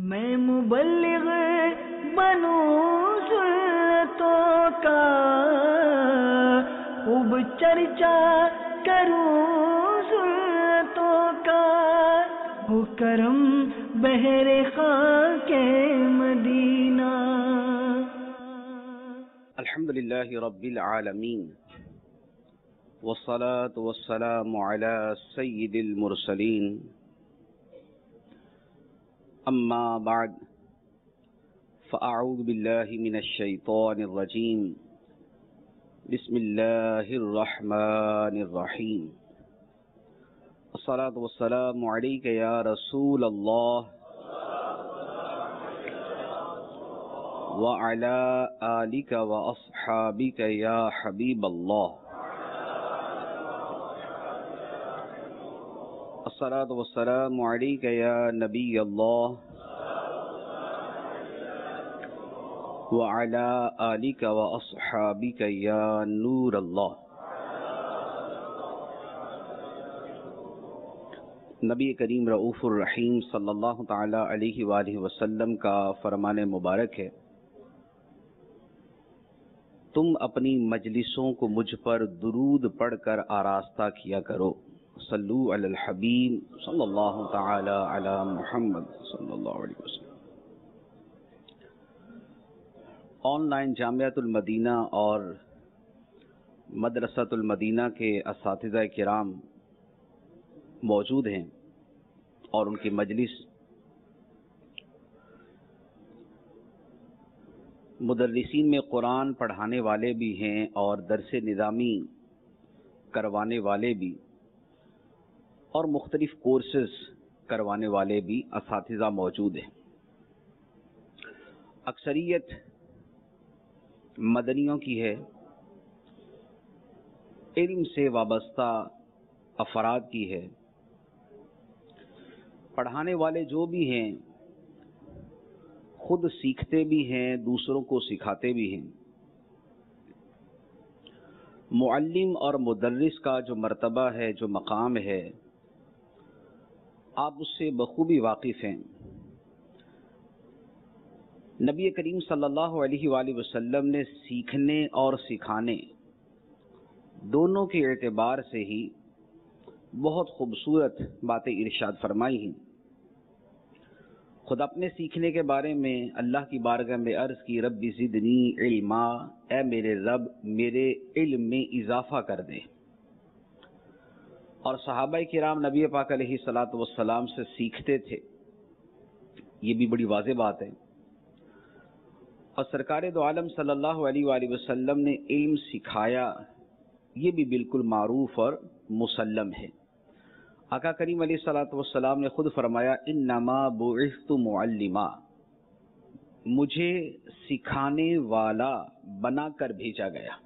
میں مبلغ بنوں سنتوں کا، خوب چرچا کروں سنتوں کا، ہو کرم بہر خاک مدینہ۔ الحمدللہ رب العالمین، والصلاة والسلام على سید المرسلین، اما بعد فاعوذ باللہ من الشیطان الرجیم، بسم اللہ الرحمن الرحیم۔ الصلاة والسلام علیک یا رسول اللہ وعلى آلك وأصحابك يا حبيب الله۔ الصلاة والسلام عليك يا نبي الله وعلى آلك وأصحابك يا نور الله۔ نبی کریم رؤوف الرحیم صلی اللہ تعالی علیہ وآلہ وسلم کا فرمان مبارک ہے، تم اپنی مجلسوں کو مجھ پر درود پڑھ کر آراستہ کیا کرو۔ صلو علی الحبیب صلی اللہ تعالی علی محمد صلی اللہ علیہ وسلم۔ آن لائن جامعۃ المدینہ اور مدرسۃ المدینہ کے اساتذہ کرام موجود ہیں اور ان کی مجلس مدرسین میں قرآن پڑھانے والے بھی ہیں اور درس نظامی کروانے والے بھی اور مختلف کورسز کروانے والے بھی اساتذہ موجود ہیں۔ اکثریت مدنیوں کی ہے، علم سے وابستہ افراد کی ہے۔ پڑھانے والے جو بھی ہیں خود سیکھتے بھی ہیں، دوسروں کو سکھاتے بھی ہیں۔ معلم اور مدرس کا جو مرتبہ ہے، جو مقام ہے، آپ اس سے بخوبی واقف ہیں۔ نبی کریم صلی اللہ علیہ وآلہ وسلم نے سیکھنے اور سکھانے دونوں کے اعتبار سے ہی بہت خوبصورت باتیں ارشاد فرمائی ہیں۔ خود اپنے سیکھنے کے بارے میں اللہ کی بارگاہ میں عرض کی، رب زدنی علما، اے میرے رب میرے علم میں اضافہ کر دے۔ اور صحابہ کرام نبی پاک علیہ الصلاۃ والسلام سے سیکھتے تھے، یہ بھی بڑی واضح بات ہے۔ اور سرکار دو عالم صلی اللہ علیہ وآلہ وسلم نے علم سکھایا، یہ بھی بالکل معروف اور مسلم ہے۔ آقا کریم علیہ الصلاۃ والسلام نے خود فرمایا، انما بعثت معلما، مجھے سکھانے والا بنا کر بھیجا گیا۔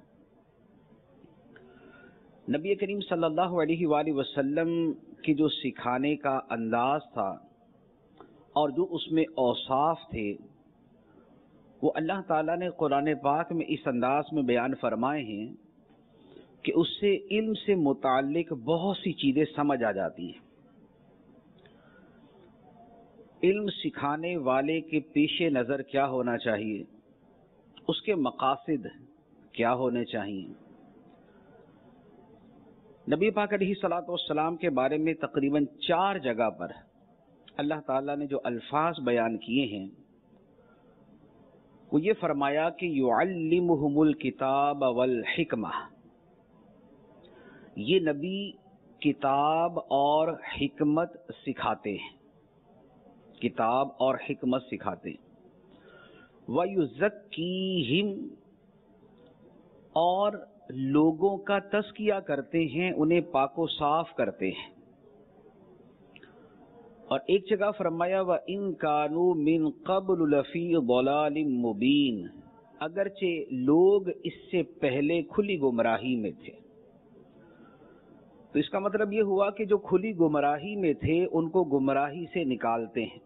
نبی کریم صلی اللہ علیہ وآلہ وسلم کی جو سکھانے کا انداز تھا اور جو اس میں اوصاف تھے، وہ اللہ تعالیٰ نے قرآن پاک میں اس انداز میں بیان فرمائے ہیں کہ اس سے علم سے متعلق بہت سی چیزیں سمجھ آ جاتی ہیں۔ علم سکھانے والے کے پیش نظر کیا ہونا چاہیے، اس کے مقاصد کیا ہونے چاہیے۔ نبی پاک علیہ الصلاۃ والسلام کے بارے میں تقریباً 4 جگہ پر اللہ تعالیٰ نے جو الفاظ بیان کیے ہیں، وہ یہ فرمایا کہ یعلمہم الکتاب والحکمہ، یہ نبی کتاب اور حکمت سکھاتے ہیں، کتاب اور حکمت سکھاتے ہیں۔ وَيُزَكِّيهِمْ، اور لوگوں کا تزکیہ کرتے ہیں، انہیں پاک و صاف کرتے ہیں۔ اور ایک جگہ فرمایا وَإِن كَانُوا مِن قَبْلُ لَفِي ضَلَالٍ مُبِينٍ، اگرچہ لوگ اس سے پہلے کھلی گمراہی میں تھے۔ تو اس کا مطلب یہ ہوا کہ جو کھلی گمراہی میں تھے ان کو گمراہی سے نکالتے ہیں۔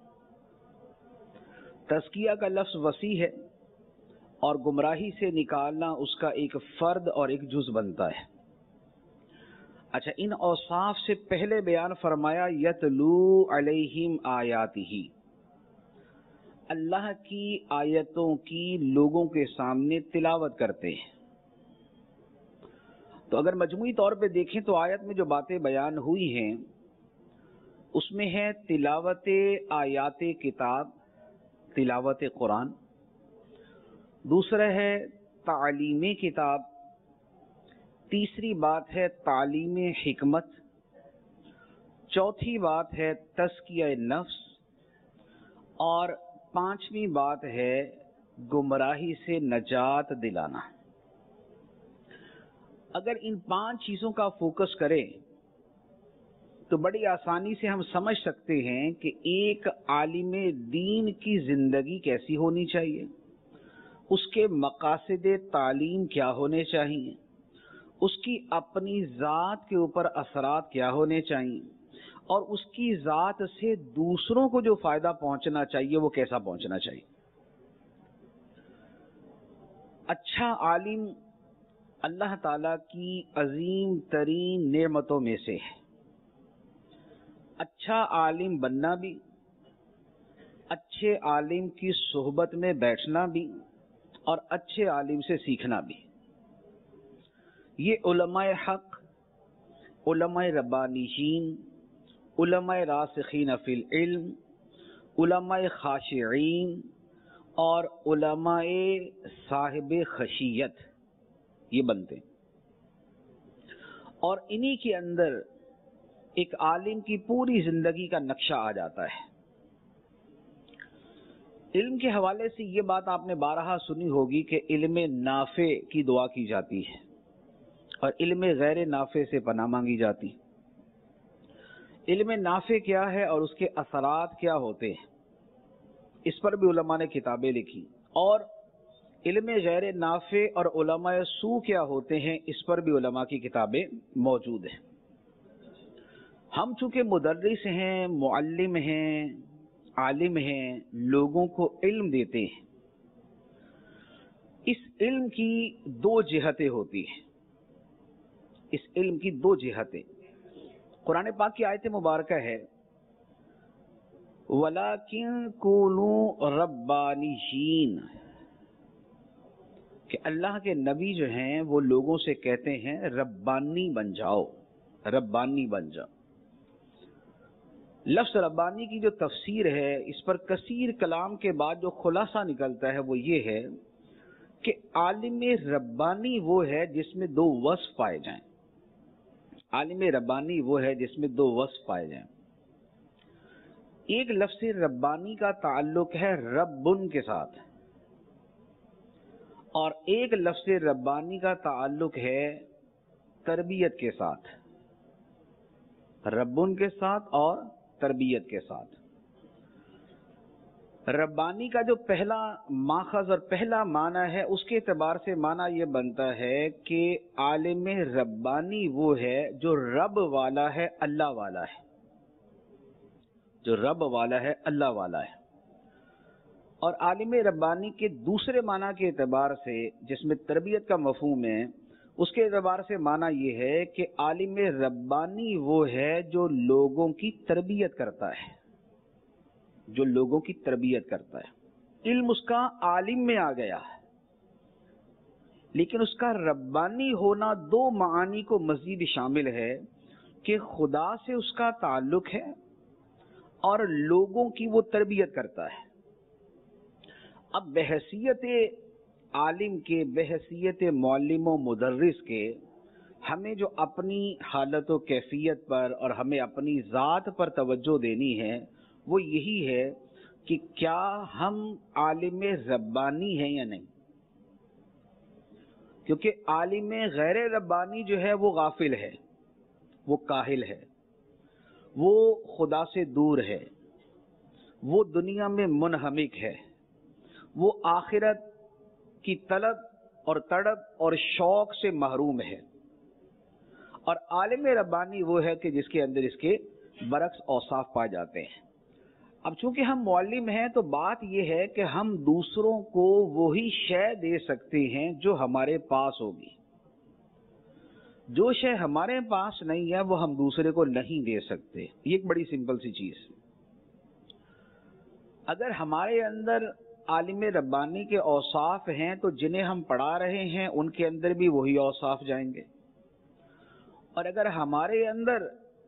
تزکیہ کا لفظ وسیع ہے اور گمراہی سے نکالنا اس کا ایک فرد اور ایک جز بنتا ہے۔ اچھا، ان اوصاف سے پہلے بیان فرمایا یتلو علیہم آیاتہ، اللہ کی آیتوں کی لوگوں کے سامنے تلاوت کرتے ہیں. تو اگر مجموعی طور پہ دیکھیں تو آیت میں جو باتیں بیان ہوئی ہیں اس میں ہے تلاوت آیات کتاب، تلاوت قرآن. دوسرا ہے تعلیم کتاب. تیسری بات ہے تعلیم حکمت. چوتھی بات ہے تزکیہ نفس. اور پانچویں بات ہے گمراہی سے نجات دلانا. اگر ان 5 چیزوں کا فوکس کریں تو بڑی آسانی سے ہم سمجھ سکتے ہیں کہ ایک عالم دین کی زندگی کیسی ہونی چاہیے، اس کے مقاصد تعلیم کیا ہونے چاہیے، اس کی اپنی ذات کے اوپر اثرات کیا ہونے چاہیے، اور اس کی ذات سے دوسروں کو جو فائدہ پہنچنا چاہیے وہ کیسا پہنچنا چاہیے. اچھا عالم اللہ تعالیٰ کی عظیم ترین نعمتوں میں سے ہے. اچھا عالم بننا بھی، اچھے عالم کی صحبت میں بیٹھنا بھی، اور اچھے عالم سے سیکھنا بھی. یہ علماء حق، علماء ربانیین، علماء راسخین فی العلم، علماء خاشعین اور علماء صاحب خشیت یہ بنتے ہیں. اور انہی کے اندر ایک عالم کی پوری زندگی کا نقشہ آ جاتا ہے. علم کے حوالے سے یہ بات آپ نے بارہا سنی ہوگی کہ علم نافع کی دعا کی جاتی ہے اور علم غیر نافع سے پناہ مانگی جاتی. علم نافع کیا ہے اور اس کے اثرات کیا ہوتے ہیں، اس پر بھی علماء نے کتابیں لکھی. اور علم غیر نافع اور علماء سو کیا ہوتے ہیں، اس پر بھی علماء کی کتابیں موجود ہیں. ہم چونکہ مدرس ہیں، معلم ہیں، عالم ہیں، لوگوں کو علم دیتے ہیں. اس علم کی 2 جہتیں ہوتی ہیں. اس علم کی 2 جہتیں. قرآن پاک کی آیت مبارکہ ہے وَلَٰكِن كُونُوا رَبَّانِيِّينَ، کہ اللہ کے نبی جو ہیں وہ لوگوں سے کہتے ہیں ربانی بن جاؤ، ربانی بن جاؤ. لفظ ربانی کی جو تفسیر ہے اس پر کثیر کلام کے بعد جو خلاصہ نکلتا ہے وہ یہ ہے کہ عالم ربانی وہ ہے جس میں 2 وصف پائے جائیں. عالم ربانی وہ ہے جس میں 2 وصف پائے جائیں. ایک لفظ ربانی کا تعلق ہے ربن کے ساتھ، اور ایک لفظ ربانی کا تعلق ہے تربیت کے ساتھ. ربن کے ساتھ اور تربیت کے ساتھ. ربانی کا جو پہلا ماخذ اور پہلا معنی ہے اس کے اعتبار سے معنی یہ بنتا ہے کہ عالم ربانی وہ ہے جو رب والا ہے، اللہ والا ہے. جو رب والا ہے، اللہ والا ہے. اور عالم ربانی کے دوسرے معنی کے اعتبار سے جس میں تربیت کا مفہوم ہے، اس کے اعتبار سے معنی یہ ہے کہ عالم ربانی وہ ہے جو لوگوں کی تربیت کرتا ہے، جو لوگوں کی تربیت کرتا ہے. علم اس کا عالم میں آ گیا ہے، لیکن اس کا ربانی ہونا 2 معانی کو مزید شامل ہے کہ خدا سے اس کا تعلق ہے اور لوگوں کی وہ تربیت کرتا ہے. اب بحیثیت عالم کے، بحیثیت معلم و مدرس کے، ہمیں جو اپنی حالت و کیفیت پر اور ہمیں اپنی ذات پر توجہ دینی ہے وہ یہی ہے کہ کیا ہم عالم ربانی ہیں یا نہیں. کیونکہ عالم غیر ربانی جو ہے وہ غافل ہے، وہ کاہل ہے، وہ خدا سے دور ہے، وہ دنیا میں منہمک ہے، وہ آخرت کی طلب اور تڑپ اور شوق سے محروم ہے. اور عالم ربانی وہ ہے کہ جس کے اندر اس کے برعکس اوصاف پائے جاتے ہیں. اب چونکہ ہم معلم ہیں تو بات یہ ہے کہ ہم دوسروں کو وہی شے دے سکتے ہیں جو ہمارے پاس ہوگی. جو شے ہمارے پاس نہیں ہے وہ ہم دوسرے کو نہیں دے سکتے. یہ ایک بڑی سمپل سی چیز. اگر ہمارے اندر عالم ربانی کے اوصاف ہیں تو جنہیں ہم پڑھا رہے ہیں ان کے اندر بھی وہی اوصاف جائیں گے، اور اگر ہمارے اندر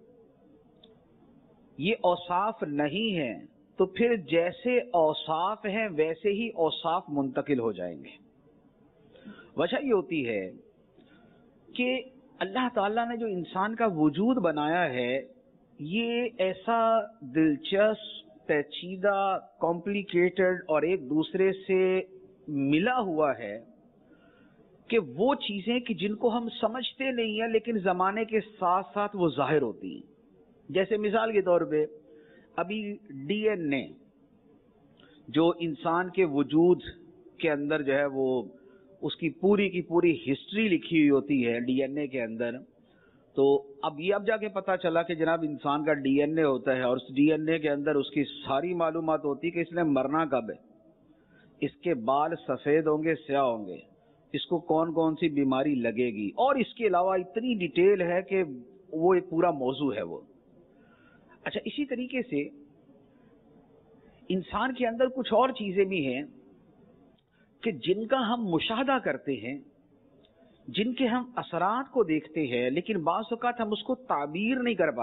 یہ اوصاف نہیں ہیں تو پھر جیسے اوصاف ہیں ویسے ہی اوصاف منتقل ہو جائیں گے۔ وجہ یہ ہوتی ہے کہ اللہ تعالیٰ نے جو انسان کا وجود بنایا ہے یہ ایسا دلچسپ، پیچیدہ، کمپلیکیٹڈ اور ایک دوسرے سے ملا ہوا ہے کہ وہ چیزیں کہ جن کو ہم سمجھتے نہیں ہیں لیکن زمانے کے ساتھ ساتھ وہ ظاہر ہوتی ہیں۔ جیسے مثال کے طور پہ ابھی ڈی این اے جو انسان کے وجود کے اندر جو ہے وہ اس کی پوری ہسٹری لکھی ہوئی ہوتی ہے ڈی این اے کے اندر، تو اب جا کے پتا چلا کہ جناب انسان کا ڈی این اے ہوتا ہے اور اس ڈی این اے کے اندر اس کی ساری معلومات ہوتی ہے کہ اس نے مرنا کب ہے، اس کے بال سفید ہوں گے سیاہ ہوں گے، اس کو کون کون سی بیماری لگے گی، اور اس کے علاوہ اتنی ڈیٹیل ہے کہ وہ ایک پورا موضوع ہے وہ۔ اچھا، اسی طریقے سے انسان کے اندر کچھ اور چیزیں بھی ہیں کہ جن کا ہم مشاہدہ کرتے ہیں، جن کے ہم اثرات کو دیکھتے ہیں، لیکن بعض اوقات ہم اس کو تعبیر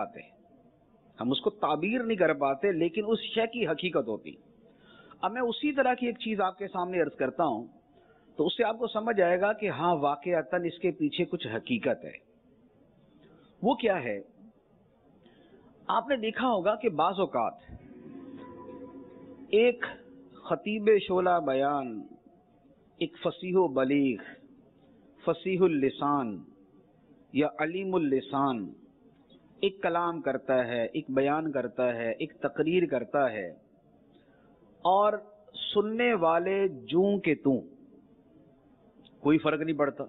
نہیں کر پاتے، لیکن اس شے کی حقیقت ہوتی۔ اب میں اسی طرح کی ایک چیز آپ کے سامنے عرض کرتا ہوں تو اس سے آپ کو سمجھ آئے گا کہ ہاں واقعتاً اس کے پیچھے کچھ حقیقت ہے۔ وہ کیا ہے؟ آپ نے دیکھا ہوگا کہ بعض اوقات ایک خطیب شعلہ بیان، ایک فصیح و بلیغ، فصیح اللسان یا علیم اللسان ایک کلام کرتا ہے، ایک بیان کرتا ہے، ایک تقریر کرتا ہے، اور سننے والے جوں کے توں، کوئی فرق نہیں پڑتا۔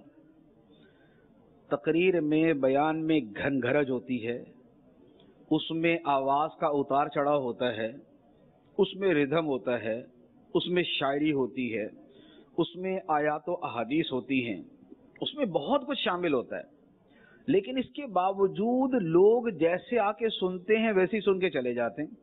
تقریر میں، بیان میں گھن گھرج ہوتی ہے، اس میں آواز کا اتار چڑھاؤ ہوتا ہے، اس میں ردھم ہوتا ہے، اس میں شاعری ہوتی ہے، اس میں آیات و احادیث ہوتی ہیں، اس میں بہت کچھ شامل ہوتا ہے، لیکن اس کے باوجود لوگ جیسے آ کے سنتے ہیں ویسے ہی سن کے چلے جاتے ہیں۔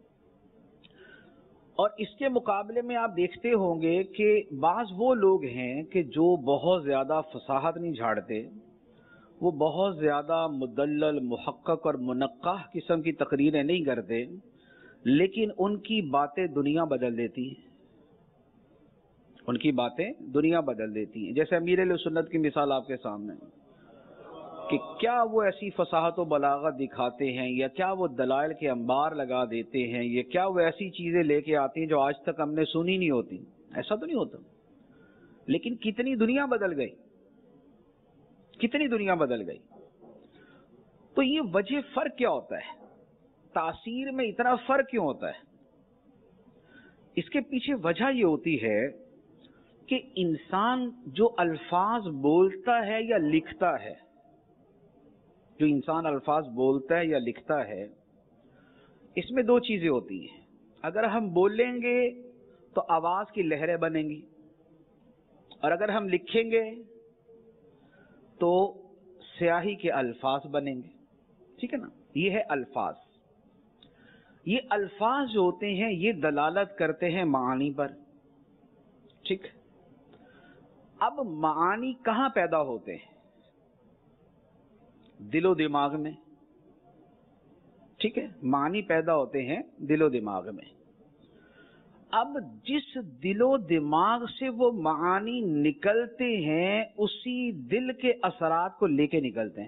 اور اس کے مقابلے میں آپ دیکھتے ہوں گے کہ بعض وہ لوگ ہیں کہ جو بہت زیادہ فصاحت نہیں جھاڑتے، وہ بہت زیادہ مدلل، محقق اور منقح قسم کی تقریریں نہیں کرتے، لیکن ان کی باتیں دنیا بدل دیتی ہیں، ان کی باتیں دنیا بدل دیتی ہیں۔ جیسے امیر اہل سنت کی مثال آپ کے سامنے کہ کیا وہ ایسی فصاحت و بلاغت دکھاتے ہیں، یا کیا وہ دلائل کے انبار لگا دیتے ہیں، یا کیا وہ ایسی چیزیں لے کے آتے ہیں جو آج تک ہم نے سنی نہیں ہوتی۔ ایسا تو نہیں ہوتا، لیکن کتنی دنیا بدل گئی، کتنی دنیا بدل گئی۔ تو یہ وجہ فرق کیا ہوتا ہے؟ تاثیر میں اتنا فرق کیوں ہوتا ہے؟ اس کے پیچھے وجہ یہ ہوتی ہے کہ انسان جو الفاظ بولتا ہے یا لکھتا ہے، جو انسان الفاظ بولتا ہے یا لکھتا ہے، اس میں دو چیزیں ہوتی ہیں۔ اگر ہم بولیں گے تو آواز کی لہریں بنیں گی، اور اگر ہم لکھیں گے تو سیاہی کے الفاظ بنیں گے، ٹھیک ہے نا؟ یہ ہے الفاظ۔ یہ الفاظ جو ہوتے ہیں یہ دلالت کرتے ہیں معانی پر، ٹھیک؟ اب معانی کہاں پیدا ہوتے ہیں؟ دل و دماغ میں، ٹھیک ہے؟ معنی پیدا ہوتے ہیں دل و دماغ میں۔ اب جس دل و دماغ سے وہ معانی نکلتے ہیں اسی دل کے اثرات کو لے کے نکلتے ہیں۔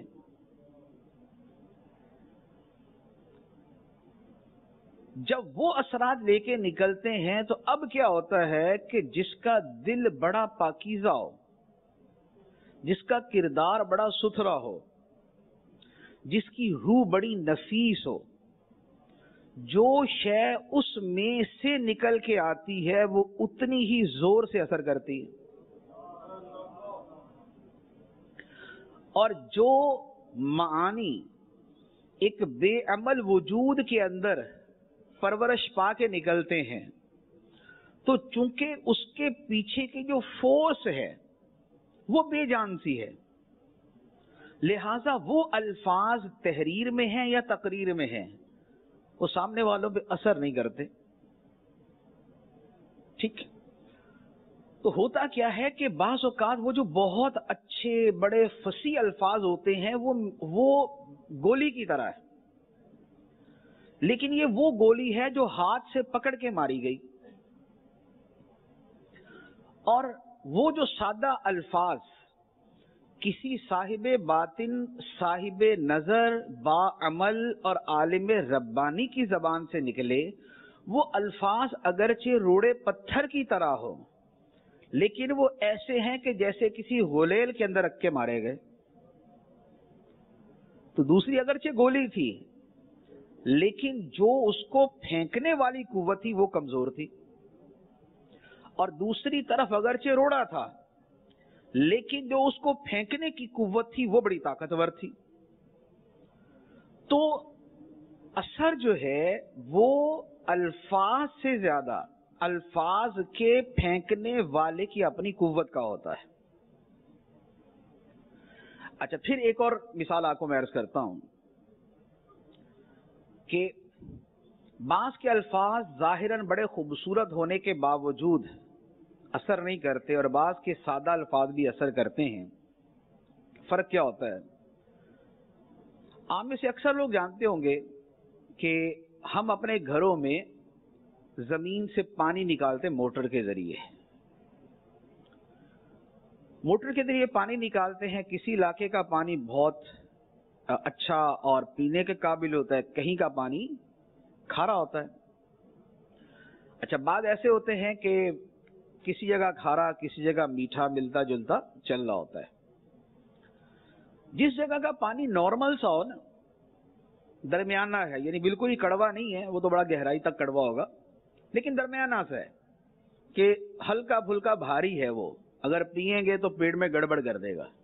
جب وہ اثرات لے کے نکلتے ہیں تو اب کیا ہوتا ہے کہ جس کا دل بڑا پاکیزہ ہو، جس کا کردار بڑا ستھرا ہو، جس کی روح بڑی نفیس ہو، جو شے اس میں سے نکل کے آتی ہے وہ اتنی ہی زور سے اثر کرتی ہے، اور جو معانی ایک بے عمل وجود کے اندر پرورش پا کے نکلتے ہیں تو چونکہ اس کے پیچھے کی جو فورس ہے وہ بے جان سی ہے، لہذا وہ الفاظ تحریر میں ہیں یا تقریر میں ہیں وہ سامنے والوں پہ اثر نہیں کرتے۔ ٹھیک. تو ہوتا کیا ہے کہ بعض اوقات وہ جو بہت اچھے بڑے فصیح الفاظ ہوتے ہیں وہ گولی کی طرح ہے، لیکن یہ وہ گولی ہے جو ہاتھ سے پکڑ کے ماری گئی. اور وہ جو سادہ الفاظ کسی صاحب باطن، صاحب نظر، با عمل اور عالم ربانی کی زبان سے نکلے، وہ الفاظ اگرچہ روڑے پتھر کی طرح ہو، لیکن وہ ایسے ہیں کہ جیسے کسی غلیل کے اندر رکھ کے مارے گئے. تو دوسری اگرچہ گولی تھی، لیکن جو اس کو پھینکنے والی قوت تھی وہ کمزور تھی، اور دوسری طرف اگرچہ روڑا تھا، لیکن جو اس کو پھینکنے کی قوت تھی وہ بڑی طاقتور تھی. تو اثر جو ہے وہ الفاظ سے زیادہ الفاظ کے پھینکنے والے کی اپنی قوت کا ہوتا ہے. اچھا، پھر ایک اور مثال آپ کو میں عرض کرتا ہوں کہ بعض کے الفاظ ظاہراً بڑے خوبصورت ہونے کے باوجود اثر نہیں کرتے، اور بعض کے سادہ الفاظ بھی اثر کرتے ہیں. فرق کیا ہوتا ہے؟ آپ میں سے اکثر لوگ جانتے ہوں گے کہ ہم اپنے گھروں میں زمین سے پانی نکالتے موٹر کے ذریعے. موٹر کے ذریعے پانی نکالتے ہیں. کسی علاقے کا پانی بہت اچھا اور پینے کے قابل ہوتا ہے، کہیں کا پانی کھارا ہوتا ہے. اچھا، بعض ایسے ہوتے ہیں کہ کسی جگہ کھارا کسی جگہ میٹھا ملتا جلتا چل رہا ہوتا ہے. جس جگہ کا پانی نارمل سا ہو نا، درمیانہ ہے، یعنی بالکل ہی کڑوا نہیں ہے، وہ تو بڑا گہرائی تک کڑوا ہوگا، لیکن درمیانہ سا ہے کہ ہلکا پھلکا بھاری ہے، وہ اگر پیئیں گے تو پیٹ میں گڑبڑ کر دے گا.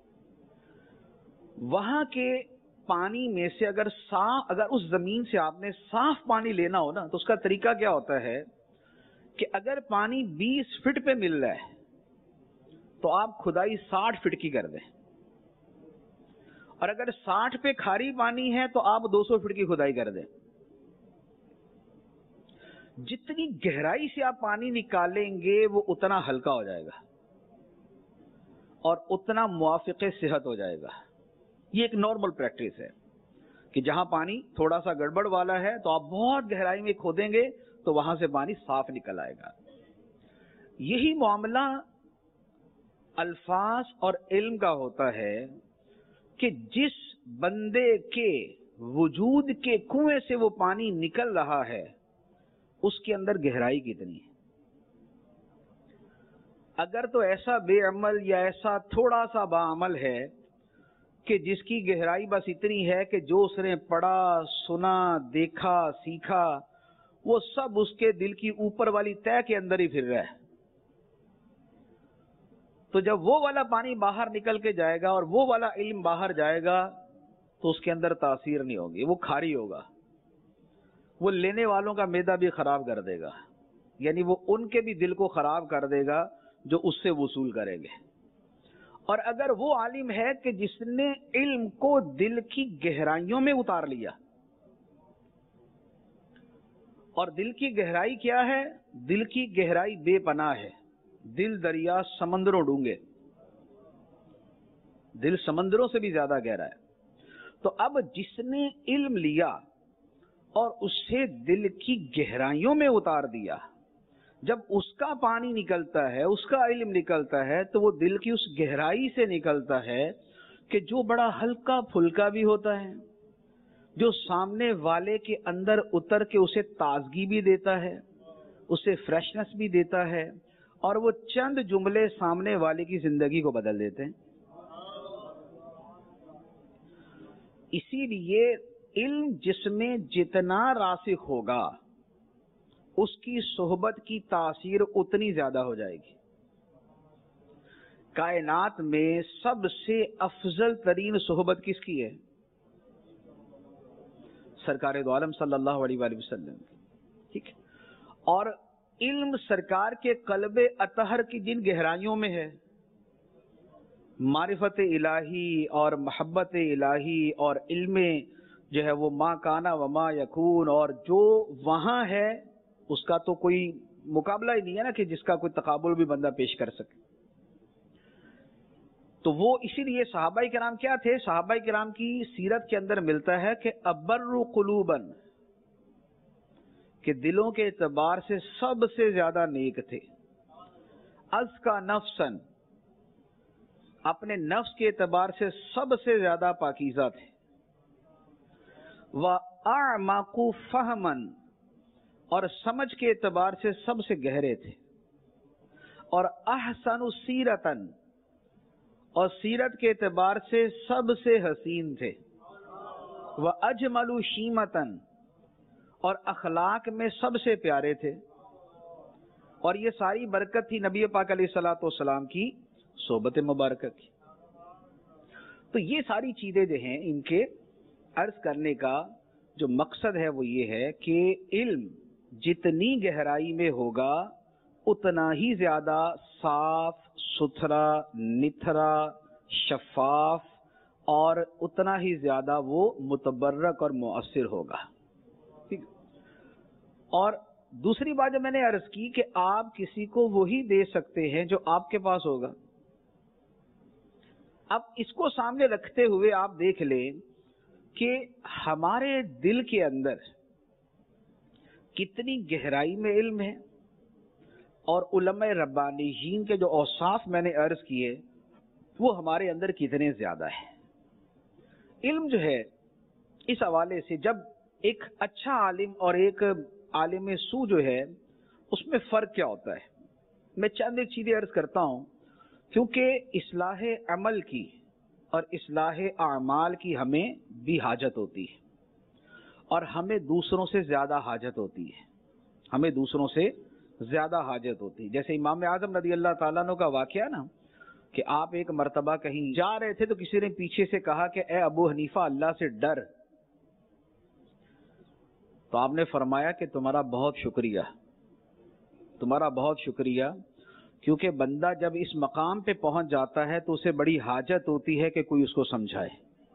وہاں کے پانی میں سے اگر اس زمین سے آپ نے صاف پانی لینا ہو نا، تو اس کا طریقہ کیا ہوتا ہے کہ اگر پانی 20 فٹ پہ مل رہا ہے تو آپ کھدائی 60 فٹ کی کر دیں، اور اگر 60 پہ کھاری پانی ہے تو آپ 200 فٹ کی کھدائی کر دیں. جتنی گہرائی سے آپ پانی نکالیں گے وہ اتنا ہلکا ہو جائے گا اور اتنا موافق صحت ہو جائے گا. یہ ایک نارمل پریکٹس ہے کہ جہاں پانی تھوڑا سا گڑبڑ والا ہے تو آپ بہت گہرائی میں کھودیں گے تو وہاں سے پانی صاف نکل آئے گا. یہی معاملہ الفاظ اور علم کا ہوتا ہے کہ جس بندے کے وجود کے کنویں سے وہ پانی نکل رہا ہے اس کے اندر گہرائی کتنی ہے. اگر تو ایسا بے عمل یا ایسا تھوڑا سا باعمل ہے کہ جس کی گہرائی بس اتنی ہے کہ جو اس نے پڑھا سنا دیکھا سیکھا وہ سب اس کے دل کی اوپر والی تہ کے اندر ہی پھر رہا ہے، تو جب وہ والا پانی باہر نکل کے جائے گا اور وہ والا علم باہر جائے گا تو اس کے اندر تاثیر نہیں ہوگی، وہ کھاری ہوگا، وہ لینے والوں کا معدہ بھی خراب کر دے گا، یعنی وہ ان کے بھی دل کو خراب کر دے گا جو اس سے وصول کریں گے. اور اگر وہ عالم ہے کہ جس نے علم کو دل کی گہرائیوں میں اتار لیا، اور دل کی گہرائی کیا ہے؟ دل کی گہرائی بے پناہ ہے. دل دریا سمندروں ڈونگے، دل سمندروں سے بھی زیادہ گہرا ہے. تو اب جس نے علم لیا اور اسے دل کی گہرائیوں میں اتار دیا، جب اس کا پانی نکلتا ہے، اس کا علم نکلتا ہے، تو وہ دل کی اس گہرائی سے نکلتا ہے کہ جو بڑا ہلکا پھلکا بھی ہوتا ہے، جو سامنے والے کے اندر اتر کے اسے تازگی بھی دیتا ہے، اسے فریشنس بھی دیتا ہے، اور وہ چند جملے سامنے والے کی زندگی کو بدل دیتے ہیں. اسی لیے علم جس میں جتنا راسخ ہوگا اس کی صحبت کی تاثیر اتنی زیادہ ہو جائے گی. کائنات میں سب سے افضل ترین صحبت کس کی ہے؟ سرکار دو عالم صلی اللہ علیہ وآلہ وسلم کی. ٹھیک، اور علم سرکار کے قلب اطہر کی جن گہرائیوں میں ہے، معرفت الہی اور محبت الہی اور علم جو ہے وہ ما کانا و ما یکون، اور جو وہاں ہے اس کا تو کوئی मुकाबला ही नहीं है ना कि जिसका कोई तकाबुल भी बंदा पेश कर सके। तो वो इसीलिए सहाबाई किराम क्या थे, सहाबाई किराम की सीरत के अंदर मिलता है कि अबर्रु कुलूबन, कि दिलों के एतबार से सबसे ज्यादा नेक थे। अज़का नफ्सन, अपने नफ्स के एतबार से सबसे ज्यादा पाकीज़ा थे। व अअमक़ु फ़हमन, और समझ के एतबार से सबसे गहरे थे। और अहसनु सीरतन, और सीरत के एतबार से सबसे हसीन थे। व अजमलु शीमतन, और अखलाक में सबसे प्यारे थे। और ये सारी बरकत थी नबी पाक अलैहिस्सलातु वस्सलाम की सोबत मुबारक की। तो ये सारी चीजें जो हैं, इनके अर्ज करने का जो मकसद है वो ये है कि इल्म जितनी गहराई में होगा उतना ही ज्यादा साफ सुथरा, निथरा, शफाफ, और उतना ही ज्यादा वो मुतबर्रक और मुअस्सिर होगा। ठीक। और दूसरी बात जो मैंने अर्ज की कि आप किसी को वही दे सकते हैं जो आपके पास होगा। अब इसको सामने रखते हुए आप देख लें कि हमारे दिल के अंदर कितनी गहराई में इल्म है, और उलमा रब्बानीयीन के जो औसाफ मैंने अर्ज किए वो हमारे अंदर कितने ज्यादा है। इल्म जो है, इस हवाले से जब एक अच्छा आलिम और एक आलिम सू जो है उसमें फर्क क्या होता है, मैं चंद एक चीजें अर्ज करता हूं, क्योंकि इस्लाह अमल की और इस्लाह आमाल की हमें भी हाजत होती है, और हमें दूसरों से ज्यादा हाजत होती है, हमें दूसरों से ज्यादा हाजत होती है। जैसे इमाम आजम रज़ी अल्लाह ताला अन्हु का वाकया ना, कि आप एक मर्तबा कहीं जा रहे थे तो किसी ने पीछे से कहा कि ए अबू हनीफा, अल्लाह से डर। तो आपने फरमाया कि तुम्हारा बहुत शुक्रिया, तुम्हारा बहुत शुक्रिया, क्योंकि बंदा जब इस मकाम पे पहुंच जाता है तो उसे बड़ी हाजत होती है कि कोई उसको समझाए।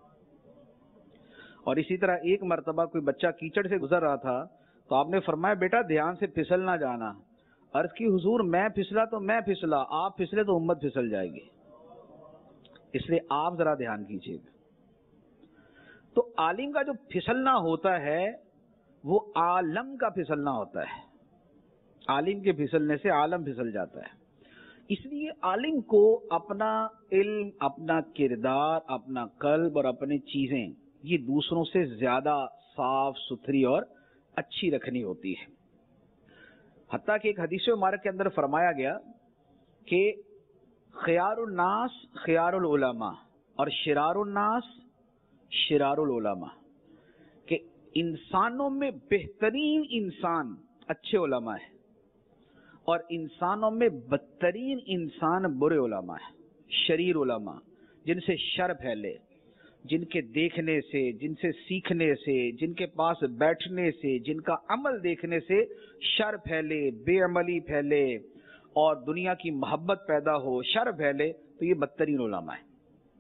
और इसी तरह एक मर्तबा कोई बच्चा कीचड़ से गुजर रहा था तो आपने फरमाया बेटा ध्यान से फिसल ना जाना। अर्ज की हुजूर मैं फिसला तो मैं फिसला, आप फिसले तो उम्मत फिसल जाएगी, इसलिए आप जरा ध्यान कीजिएगा। तो आलिम का जो फिसलना होता है वो आलम का फिसलना होता है, आलिम के फिसलने से आलम फिसल जाता है। इसलिए आलिम को अपना इल्म, अपना किरदार, अपना कल्ब और अपनी चीजें ये दूसरों से ज्यादा साफ सुथरी और अच्छी रखनी होती है। हत्ता कि एक हदीस मुबारक के अंदर फरमाया गया कि खियारुन नास खियारुल उलमा और शिरारुन नास शिरारुल उलमा, कि इंसानों में बेहतरीन इंसान अच्छे उलमा है और इंसानों में बदतरीन इंसान बुरे उलमा है, शरीर उलमा, जिनसे शर फैले, जिनके देखने से, जिनसे सीखने से, जिनके पास बैठने से, जिनका अमल देखने से शर फैले, बेअमली फैले और दुनिया की मोहब्बत पैदा हो, शर फैले, तो ये बदतरीन उलमा है।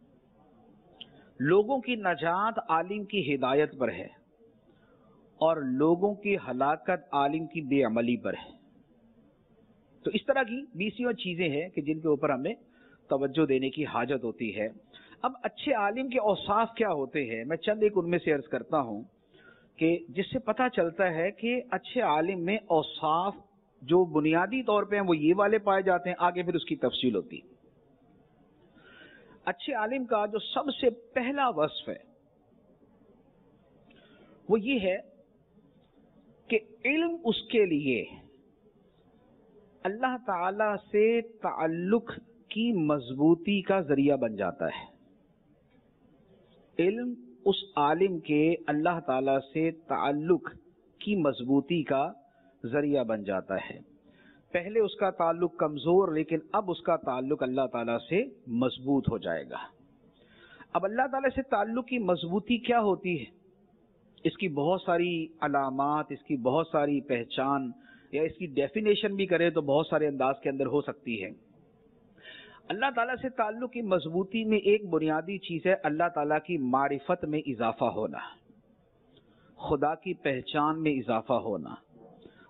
लोगों की नजात आलिम की हिदायत पर है और लोगों की हलाकत आलिम की बेअमली पर है। तो इस तरह की 20 चीजें हैं कि जिनके ऊपर हमें तवज्जो देने की हाजत होती है। अब अच्छे आलिम के औसाफ क्या होते हैं, मैं चंद एक उनमें से अर्ज करता हूं कि जिससे पता चलता है कि अच्छे आलिम में औसाफ जो बुनियादी तौर पे हैं वो ये वाले पाए जाते हैं, आगे फिर उसकी तफसील होती है। अच्छे आलिम का जो सबसे पहला वस्फ है वो ये है कि इल्म उसके लिए अल्लाह ताला से ताल्लुक की मजबूती का जरिया बन जाता है। इल्म उस आलिम के अल्लाह ताला से ताल्लुक की मजबूती का जरिया बन जाता है। पहले उसका ताल्लुक कमजोर, लेकिन अब उसका ताल्लुक अल्लाह ताला से मजबूत हो जाएगा। अब अल्लाह ताला से ताल्लुक की मजबूती क्या होती है, इसकी बहुत सारी अलामात, इसकी बहुत सारी पहचान या इसकी डेफिनेशन भी करें तो बहुत सारे अंदाज के अंदर हो सकती है। अल्लाह ताला से ताल्लुक की मजबूती में एक बुनियादी चीज है अल्लाह ताला की मारिफत में इजाफा होना, खुदा की पहचान में इजाफा होना,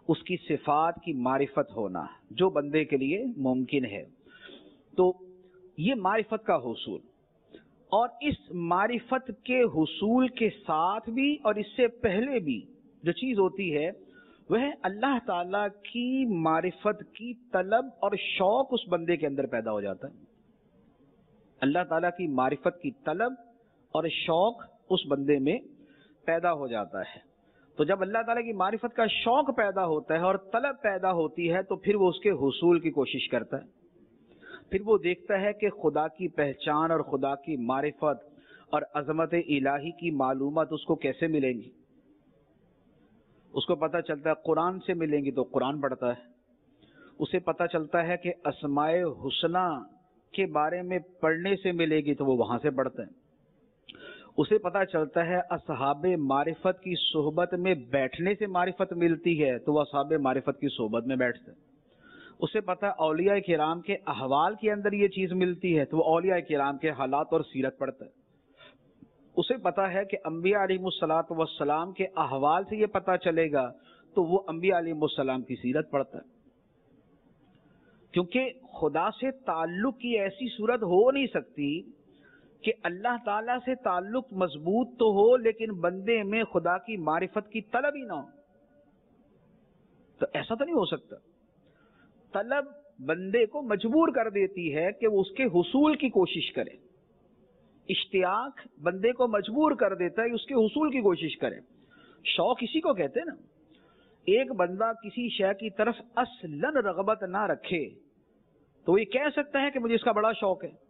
اس کی صفات کی معرفت ہونا جو بندے کے لیے ممکن ہے. تو یہ معرفت کا حصول، اور اس معرفت کے حصول کے ساتھ بھی اور اس سے پہلے بھی جو چیز ہوتی ہے وہ ہے اللہ تعالیٰ کی معرفت کی طلب اور شوق اس بندے کے اندر پیدا ہو جاتا ہے. اللہ تعالیٰ کی معرفت کی طلب اور شوق اس بندے میں پیدا ہو جاتا ہے. تو جب اللہ تعالیٰ کی معرفت کا شوق پیدا ہوتا ہے اور طلب پیدا ہوتی ہے تو پھر وہ اس کے حصول کی کوشش کرتا ہے. پھر وہ دیکھتا ہے کہ خدا کی پہچان اور خدا کی معرفت اور عظمت الہی کی معلومات اس کو کیسے ملیں گی. اس کو پتہ چلتا ہے قرآن سے ملیں گی تو قرآن پڑھتا ہے. اسے پتہ چلتا ہے کہ اسماء حسنی کے بارے میں پڑھنے سے ملے گی تو وہ وہاں سے پڑھتا ہے. اسے پتہ چلتا ہے اصحاب معرفت کی صحبت میں بیٹھنے سے معرفت ملتی ہے تو وہ اصحاب معرفت کی صحبت میں بیٹھتا ہے. اسے پتہ ہے اولیاء کرام کے احوال کے اندر یہ چیز ملتی ہے تو وہ اولیاء کرام کے حالات اور سیرت پڑھتا ہے. اسے پتہ ہے کہ انبیاء علیہ الصلوۃ والسلام کے احوال سے یہ پتہ چلے گا تو وہ انبیاء علیہ السلام کی سیرت پڑھتا ہے. کیونکہ خدا سے تعلق کی ایسی صورت ہو نہیں سکتی کہ اللہ تعالیٰ سے تعلق مضبوط تو ہو لیکن بندے میں خدا کی معرفت کی طلب ہی نہ ہو. تو ایسا تو نہیں ہو سکتا. طلب بندے کو مجبور کر دیتی ہے کہ وہ اس کے حصول کی کوشش کرے. اشتیاق بندے کو مجبور کر دیتا ہے کہ اس کے حصول کی کوشش کرے. شوق اسی کو کہتے ہیں نا. ایک بندہ کسی شے کی طرف اصلاً رغبت نہ رکھے تو یہ کہہ سکتا ہے کہ مجھے اس کا بڑا شوق ہے.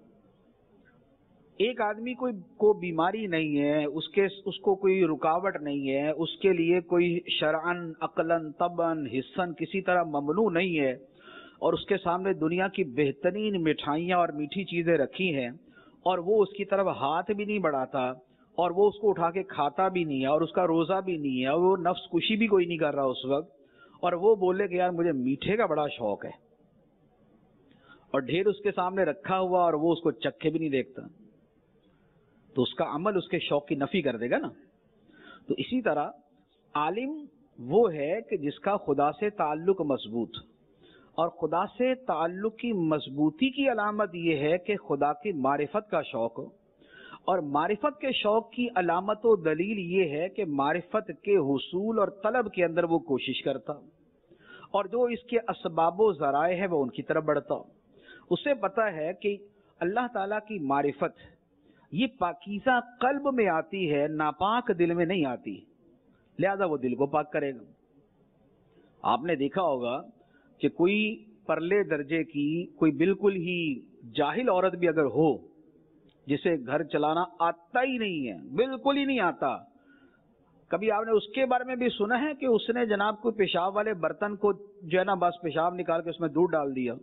ایک آدمی کو بیماری نہیں ہے، اس کو کوئی رکاوٹ نہیں ہے، اس کے لیے کوئی شرعن عقلاً طبعاً حسن کسی طرح ممنوع نہیں ہے، اور اس کے سامنے دنیا کی بہترین مٹھائیاں اور میٹھی چیزیں رکھی ہیں اور وہ اس کی طرف ہاتھ بھی نہیں بڑھاتا اور وہ اس کو اٹھا کے کھاتا بھی نہیں ہے اور اس کا روزہ بھی نہیں ہے اور وہ نفس کشی بھی کوئی نہیں کر رہا اس وقت، اور وہ بولے کہ یار مجھے میٹھے کا بڑا شوق ہے، اور ڈھیر اس کے سامنے رکھا ہوا اور وہ اس کو چکھے بھی نہیں دیکھتا، تو اس کا عمل اس کے شوق کی نفی کر دے گا نا. تو اسی طرح عالم وہ ہے کہ جس کا خدا سے تعلق مضبوط، اور خدا سے تعلق کی مضبوطی کی علامت یہ ہے کہ خدا کی معرفت کا شوق ہو، اور معرفت کے شوق کی علامت و دلیل یہ ہے کہ معرفت کے حصول اور طلب کے اندر وہ کوشش کرتا، اور جو اس کے اسباب و ذرائع ہے وہ ان کی طرف بڑھتا. اسے پتہ ہے کہ اللہ تعالیٰ کی معرفت یہ پاکیزہ قلب میں آتی ہے، ناپاک دل میں نہیں آتی، لہذا وہ دل کو پاک کرے گا. آپ نے دیکھا ہوگا کہ کوئی پرلے درجے کی کوئی بالکل ہی جاہل عورت بھی اگر ہو جسے گھر چلانا آتا ہی نہیں ہے، بالکل ہی نہیں آتا، کبھی آپ نے اس کے بارے میں بھی سنا ہے کہ اس نے جناب کو پیشاب والے برتن کو جو ہے نا بس پیشاب نکال کے اس میں دودھ ڈال دیا؟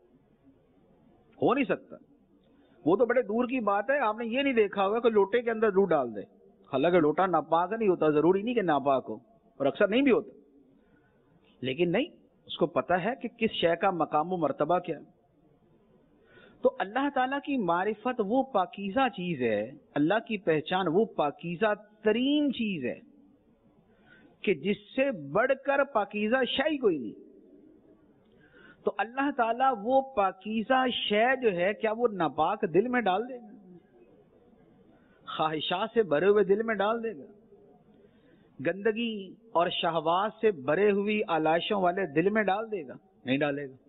ہو نہیں سکتا. وہ تو بڑے دور کی بات ہے. آپ نے یہ نہیں دیکھا ہوگا کہ لوٹے کے اندر دودھ ڈال دے، حالانکہ لوٹا ناپاک نہیں ہوتا، ضروری نہیں کہ ناپاک ہو، اور اکثر نہیں بھی ہوتا، لیکن نہیں، اس کو پتہ ہے کہ کس شے کا مقام و مرتبہ کیا. تو اللہ تعالیٰ کی معرفت وہ پاکیزہ چیز ہے، اللہ کی پہچان وہ پاکیزہ ترین چیز ہے کہ جس سے بڑھ کر پاکیزہ شے کوئی نہیں. تو اللہ تعالیٰ وہ پاکیزہ شے جو ہے کیا وہ ناپاک دل میں ڈال دے گا؟ خواہشات سے بھرے ہوئے دل میں ڈال دے گا؟ گندگی اور شہوات سے بھرے ہوئی آلائشوں والے دل میں ڈال دے گا؟ نہیں ڈالے گا.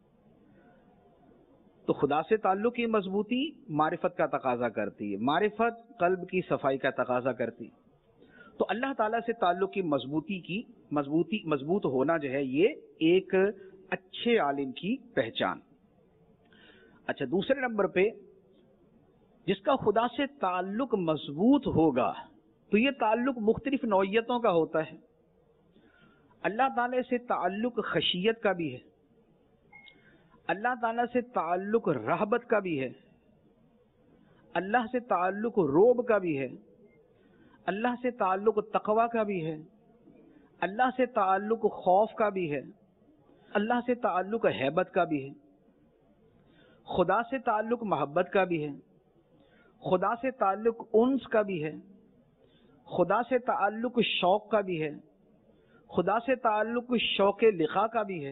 تو خدا سے تعلق کی مضبوطی معرفت کا تقاضا کرتی ہے، معرفت قلب کی صفائی کا تقاضا کرتی. تو اللہ تعالیٰ سے تعلق کی مضبوط ہونا جو ہے یہ ایک اچھے عالم کی پہچان. اچھا، دوسرے نمبر پہ جس کا خدا سے تعلق مضبوط ہوگا تو یہ تعلق مختلف نوعیتوں کا ہوتا ہے. اللہ تعالیٰ سے تعلق خشیت کا بھی ہے، اللہ تعالیٰ سے تعلق رہبت کا بھی ہے، اللہ سے تعلق رعب کا بھی ہے، اللہ سے تعلق تقوی کا بھی ہے، اللہ سے تعلق خوف کا بھی ہے، اللہ سے تعلق ہیبت کا بھی ہے، خدا سے تعلق محبت کا بھی ہے، خدا سے تعلق انس کا بھی ہے، خدا سے تعلق شوق کا بھی ہے، خدا سے تعلق شوق لقا کا بھی ہے.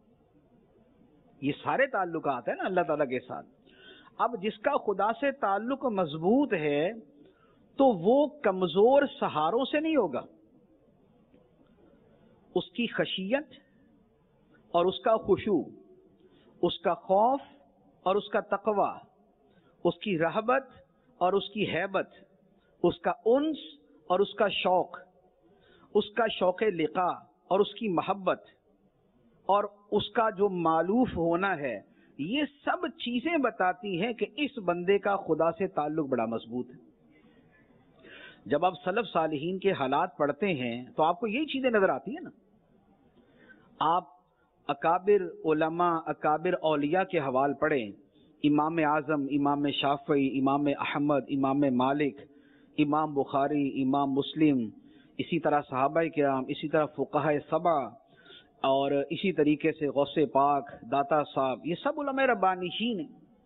یہ سارے تعلقات ہیں نا اللہ تعالیٰ کے ساتھ. اب جس کا خدا سے تعلق مضبوط ہے تو وہ کمزور سہاروں سے نہیں ہوگا. اس کی خشیت اور اس کا خشوع، اس کا خوف اور اس کا تقوی، اس کی رہبت اور اس کی ہیبت، اس کا انس اور اس کا شوق، اس کا شوق لقا اور اس کی محبت اور اس کا جو مالوف ہونا ہے، یہ سب چیزیں بتاتی ہیں کہ اس بندے کا خدا سے تعلق بڑا مضبوط ہے. جب آپ سلف صالحین کے حالات پڑھتے ہیں تو آپ کو یہی چیزیں نظر آتی ہیں نا. آپ اکابر علماء، اکابر اولیاء کے حوال پڑھیں، امام اعظم، امام شافعی، امام احمد، امام مالک، امام بخاری، امام مسلم، اسی طرح صحابہ کرام، اسی طرح فقہاء سبع، اور اسی طریقے سے غوث پاک، داتا صاحب، یہ سب علماء ربانیین ہیں.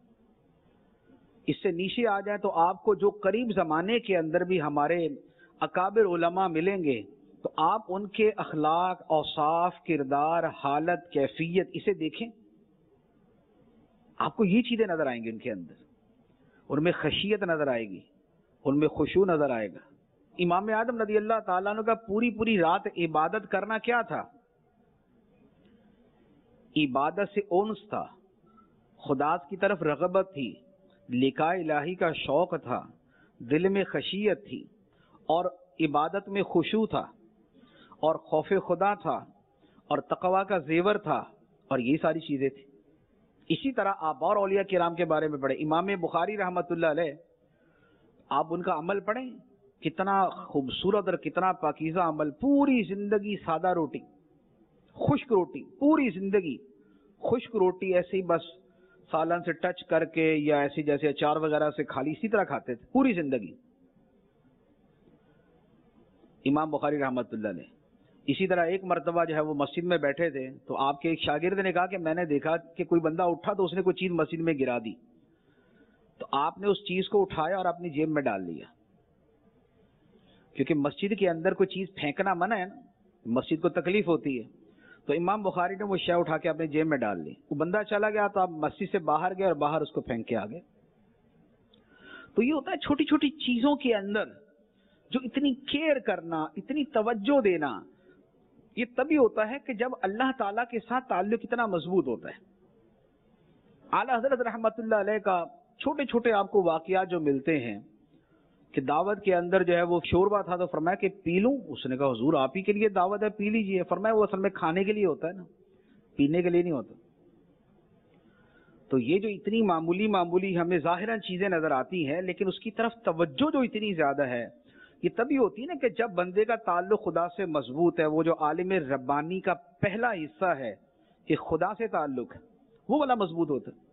اس سے نیچے آ جائیں تو آپ کو جو قریب زمانے کے اندر بھی ہمارے اکابر علماء ملیں گے تو آپ ان کے اخلاق، اوصاف، کردار، حالت، کیفیت اسے دیکھیں، آپ کو یہ چیزیں نظر آئیں گی. ان کے اندر ان میں خشیت نظر آئے گی، ان میں خشوع نظر آئے گا. امام اعظم رضی اللہ تعالیٰ عنہ کا پوری رات عبادت کرنا کیا تھا؟ عبادت سے انس تھا، خدا کی طرف رغبت تھی، لقاء الہی کا شوق تھا، دل میں خشیت تھی، اور عبادت میں خشوع تھا، اور خوف خدا تھا، اور تقوی کا زیور تھا، اور یہ ساری چیزیں تھیں. اسی طرح آپ اور اولیاء کرام کے بارے میں پڑھیں. امام بخاری رحمۃ اللہ علیہ، آپ ان کا عمل پڑھیں، کتنا خوبصورت اور کتنا پاکیزہ عمل. پوری زندگی سادہ روٹی، خشک روٹی، پوری زندگی خشک روٹی، ایسے ہی بس سالن سے ٹچ کر کے یا ایسے جیسے اچار وغیرہ سے کھا لی، اسی طرح کھاتے تھے پوری زندگی امام بخاری رحمۃ اللہ علیہ. اسی طرح ایک مرتبہ جو ہے وہ مسجد میں بیٹھے تھے تو آپ کے ایک شاگرد نے کہا کہ میں نے دیکھا کہ کوئی بندہ اٹھا تو اس نے کوئی چیز مسجد میں گرا دی، تو آپ نے اس چیز کو اٹھایا اور اپنی جیب میں ڈال لیا، کیونکہ مسجد کے اندر کوئی چیز پھینکنا منع ہے نا، مسجد کو تکلیف ہوتی ہے. تو امام بخاری نے وہ شے اٹھا کے اپنے جیب میں ڈال لی. وہ بندہ چلا گیا تو آپ مسجد سے باہر گئے اور باہر اس کو پھینک کے آ گئے. تو یہ ہوتا ہے چھوٹی چھوٹی چیزوں کے اندر جو اتنی کیئر کرنا، اتنی توجہ دینا، یہ تبھی ہوتا ہے کہ جب اللہ تعالیٰ کے ساتھ تعلق اتنا مضبوط ہوتا ہے. اعلیٰ حضرت رحمۃ اللہ علیہ کا چھوٹے چھوٹے آپ کو واقعات جو ملتے ہیں کہ دعوت کے اندر جو ہے وہ شوربہ تھا تو فرمایا کہ پی لوں. اس نے کہا حضور آپ ہی کے لیے دعوت ہے، پی لیجئے. فرمایا وہ اصل میں کھانے کے لیے ہوتا ہے نا، پینے کے لیے نہیں ہوتا. تو یہ جو اتنی معمولی ہمیں ظاہراً چیزیں نظر آتی ہیں، لیکن اس کی طرف توجہ جو اتنی زیادہ ہے، یہ تبھی ہوتی ہے نا کہ جب بندے کا تعلق خدا سے مضبوط ہے. وہ جو عالم ربانی کا پہلا حصہ ہے کہ خدا سے تعلق ہے، وہ والا مضبوط ہوتا ہے.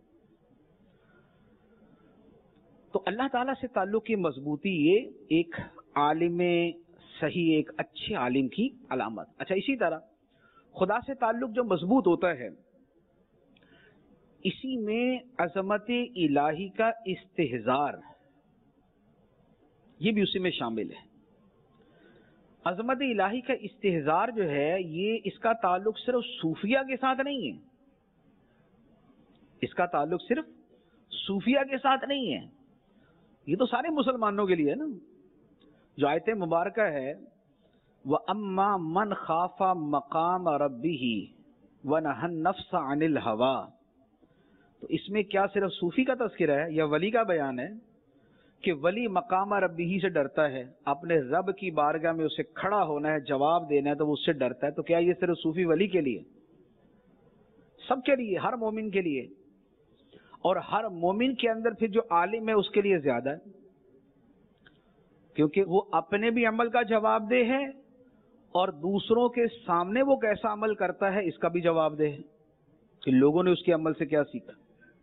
تو اللہ تعالیٰ سے تعلق کی مضبوطی یہ ایک عالم صحیح، ایک اچھے عالم کی علامت. اچھا، اسی طرح خدا سے تعلق جو مضبوط ہوتا ہے، اسی میں عظمت الہی کا استحضار یہ بھی اسی میں شامل ہے. عظمت الہی کا استحضار جو ہے، یہ اس کا تعلق صرف صوفیہ کے ساتھ نہیں ہے، اس کا تعلق صرف صوفیہ کے ساتھ نہیں ہے، یہ تو سارے مسلمانوں کے لیے ہے نا. جو آیت مبارکہ ہے وَأَمَّا مَنْ خَافَ مَقَامَ رَبِّهِ وَنَهَى النَّفْسَ عَنِ الْهَوَىٰ، تو اس میں کیا صرف صوفی کا تذکرہ ہے یا ولی کا بیان ہے کہ ولی مقام ربی سے ڈرتا ہے، اپنے رب کی بارگاہ میں اسے کھڑا ہونا ہے، جواب دینا ہے، تو وہ اس سے ڈرتا ہے. تو کیا یہ صرف صوفی ولی کے لیے؟ سب کے لیے، ہر مومن کے لیے. اور ہر مومن کے اندر پھر جو عالم ہے اس کے لیے زیادہ ہے، کیونکہ وہ اپنے بھی عمل کا جواب دہ ہے اور دوسروں کے سامنے وہ کیسا عمل کرتا ہے اس کا بھی جواب دہ ہے کہ لوگوں نے اس کے عمل سے کیا سیکھا.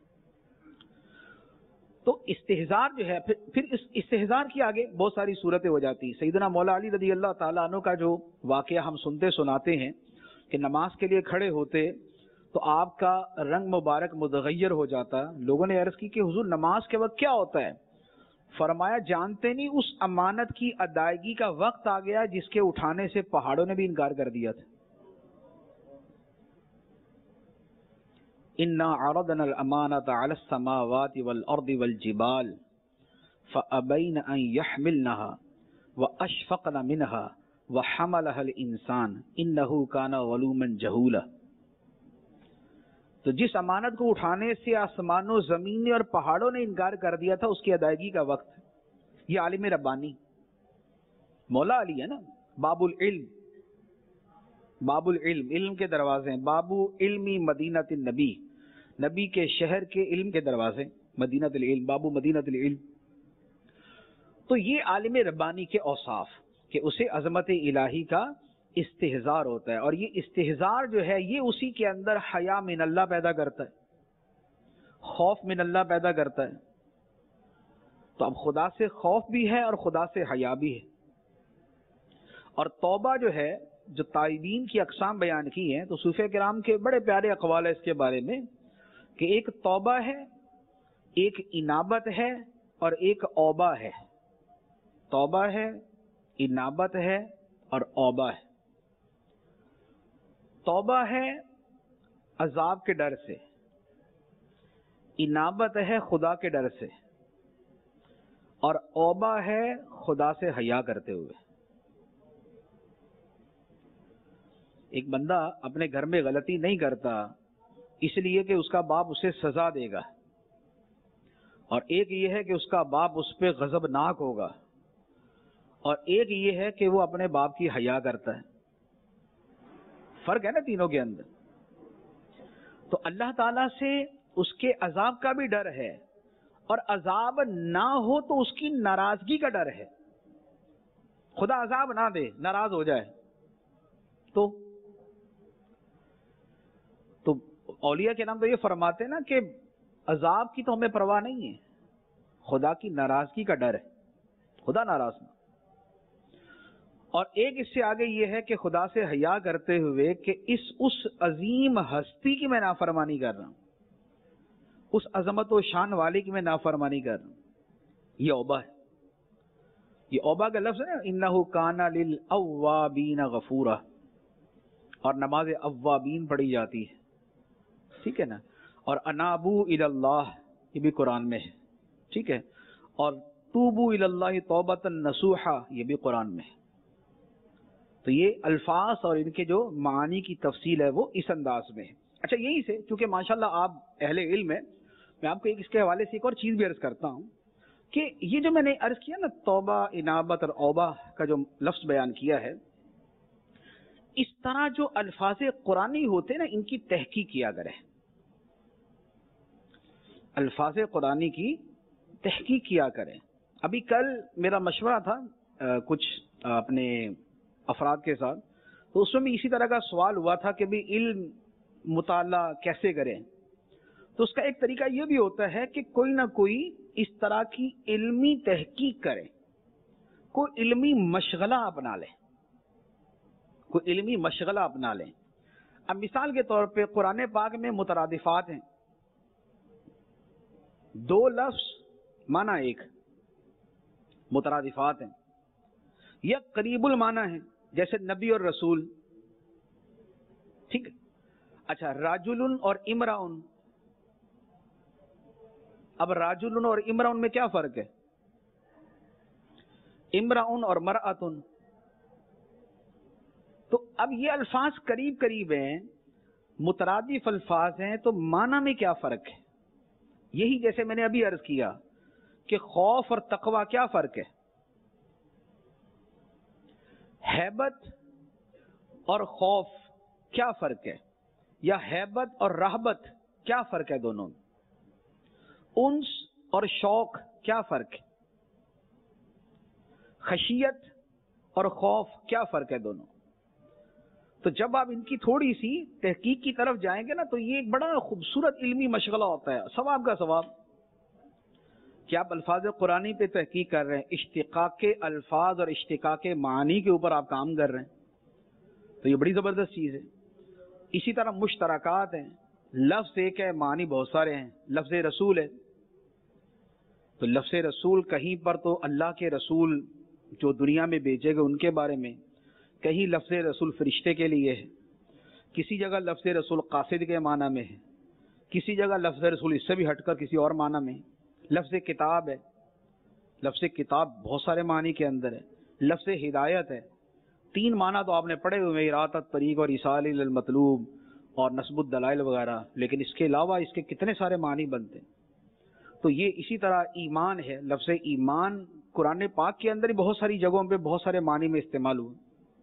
تو استحضار جو ہے، پھر اس استحضار کی آگے بہت ساری صورتیں ہو جاتی ہیں. سیدنا مولا علی رضی اللہ تعالیٰ عنہ کا جو واقعہ ہم سنتے سناتے ہیں کہ نماز کے لیے کھڑے ہوتے تو آپ کا رنگ مبارک متغیر ہو جاتا. لوگوں نے عرض کی کہ حضور نماز کے وقت کیا ہوتا ہے؟ فرمایا جانتے نہیں اس امانت کی ادائیگی کا وقت آ گیا جس کے اٹھانے سے پہاڑوں نے بھی انکار کر دیا تھا. انا عرضنا الامانۃ علی السماوات والارض والجبال فابین ان يحملنها واشفقن منها وحملها الانسان انه كان ظلوما جهولا. تو جس امانت کو اٹھانے سے آسمانوں زمینیں اور پہاڑوں نے انکار کر دیا تھا اس کی ادائیگی کا وقت. یہ عالم ربانی مولا علی ہے نا. باب العلم، باب العلم، علم کے دروازے ہیں. بابو علمی مدینۃ النبی، نبی کے شہر کے علم کے دروازے، مدینۃ العلم، بابو مدینۃ العلم. تو یہ عالم ربانی کے اوصاف کہ اسے عظمت الہی کا استحضار ہوتا ہے، اور یہ استحضار جو ہے یہ اسی کے اندر حیا من اللہ پیدا کرتا ہے، خوف من اللہ پیدا کرتا ہے. تو اب خدا سے خوف بھی ہے اور خدا سے حیا بھی ہے. اور توبہ جو ہے، جو تائبین کی اقسام بیان کی ہیں، تو صوفیہ کرام کے بڑے پیارے اقوال ہے اس کے بارے میں کہ ایک توبہ ہے، ایک انابت ہے، اور ایک اوبہ ہے. توبہ ہے، انابت ہے، اور اوبہ ہے. توبہ ہے عذاب کے ڈر سے، انابت ہے خدا کے ڈر سے، اور اوبہ ہے خدا سے حیا کرتے ہوئے. ایک بندہ اپنے گھر میں غلطی نہیں کرتا اس لیے کہ اس کا باپ اسے سزا دے گا، اور ایک یہ ہے کہ اس کا باپ اس پہ غضبناک ہوگا، اور ایک یہ ہے کہ وہ اپنے باپ کی حیا کرتا ہے. فرق ہے نا تینوں کے اندر. تو اللہ تعالیٰ سے اس کے عذاب کا بھی ڈر ہے، اور عذاب نہ ہو تو اس کی ناراضگی کا ڈر ہے. خدا عذاب نہ دے، ناراض ہو جائے تو اولیاء کے نام تو یہ فرماتے ہیں نا کہ عذاب کی تو ہمیں پرواہ نہیں ہے، خدا کی ناراضگی کا ڈر ہے، خدا ناراض نہ. اور ایک اس سے آگے یہ ہے کہ خدا سے حیا کرتے ہوئے کہ اس عظیم ہستی کی میں نافرمانی کر رہا ہوں، اس عظمت و شان والے کی میں نافرمانی کر رہا ہوں. یہ اوبہ ہے. یہ اوبہ کا لفظ ہے نا، انہ کان للاوابین غفورا، اور نماز اوابین پڑھی جاتی ہے، ٹھیک ہے نا. اور انابو الی اللہ یہ بھی قرآن میں ہے، ٹھیک ہے. اور توبو الی اللہ توبۃ نصوحا یہ بھی قرآن میں ہے. تو یہ الفاظ اور ان کے جو معانی کی تفصیل ہے وہ اس انداز میں ہے. اچھا، یہیں سے چونکہ ماشاءاللہ آپ اہل علم ہیں، میں آپ کو اس کے حوالے سے ایک اور چیز بھی عرض کرتا ہوں کہ یہ جو میں نے عرض کیا نا توبہ، انابت اور اوبہ کا جو لفظ بیان کیا ہے، اس طرح جو الفاظ قرآنی ہوتے ہیں نا ان کی تحقیق کیا کریں. الفاظ قرآنی کی تحقیق کیا کریں. ابھی کل میرا مشورہ تھا کچھ اپنے افراد کے ساتھ، تو اس میں بھی اسی طرح کا سوال ہوا تھا کہ بھی علم مطالعہ کیسے کریں. تو اس کا ایک طریقہ یہ بھی ہوتا ہے کہ کوئی نہ کوئی اس طرح کی علمی تحقیق کرے، کوئی علمی مشغلہ اپنا لے، کوئی علمی مشغلہ اپنا لیں. اب مثال کے طور پہ قرآن پاک میں مترادفات ہیں، دو لفظ معنی ایک مترادفات ہیں، یا قریب المعنی ہیں جیسے نبی اور رسول، ٹھیک ہے. اچھا، راجل اور امراؤن. اب راجل اور امراؤن میں کیا فرق ہے؟ امراؤن اور مرأتن. تو اب یہ الفاظ قریب قریب ہیں، مترادف الفاظ ہیں، تو معنی میں کیا فرق ہے؟ یہی جیسے میں نے ابھی عرض کیا کہ خوف اور تقوی کیا فرق ہے، ہیبت اور خوف کیا فرق ہے، یا ہیبت اور رہبت کیا فرق ہے دونوں میں، انس اور شوق کیا فرق ہے، خشیت اور خوف کیا فرق ہے دونوں. تو جب آپ ان کی تھوڑی سی تحقیق کی طرف جائیں گے نا تو یہ ایک بڑا خوبصورت علمی مشغلہ ہوتا ہے، ثواب کا ثواب. کہ آپ الفاظ قرآنی پہ تحقیق کر رہے ہیں، اشتقاق کے الفاظ اور اشتقاق کے معانی کے اوپر آپ کام کر رہے ہیں، تو یہ بڑی زبردست چیز ہے. اسی طرح مشترکات ہیں، لفظ ایک ہے، معنی بہت سارے ہیں. لفظ رسول ہے، تو لفظ رسول کہیں پر تو اللہ کے رسول جو دنیا میں بھیجے گئے ان کے بارے میں، کہیں لفظ رسول فرشتے کے لیے ہے، کسی جگہ لفظ رسول قاصد کے معنی میں ہے، کسی جگہ لفظ رسول اس سے بھی ہٹ کر کسی اور معنی میں۔ لفظ کتاب ہے، لفظ کتاب بہت سارے معنی کے اندر ہے۔ لفظ ہدایت ہے، 3 معنی تو آپ نے پڑھے ہوئے، ارادت طریق اور ایصال المطلوب اور نصب الدلائل وغیرہ، لیکن اس کے علاوہ اس کے کتنے سارے معنی بنتے ہیں۔ تو یہ اسی طرح ایمان ہے، لفظ ایمان قرآن پاک کے اندر ہی بہت ساری جگہوں پہ بہت سارے معنی میں استعمال ہوا۔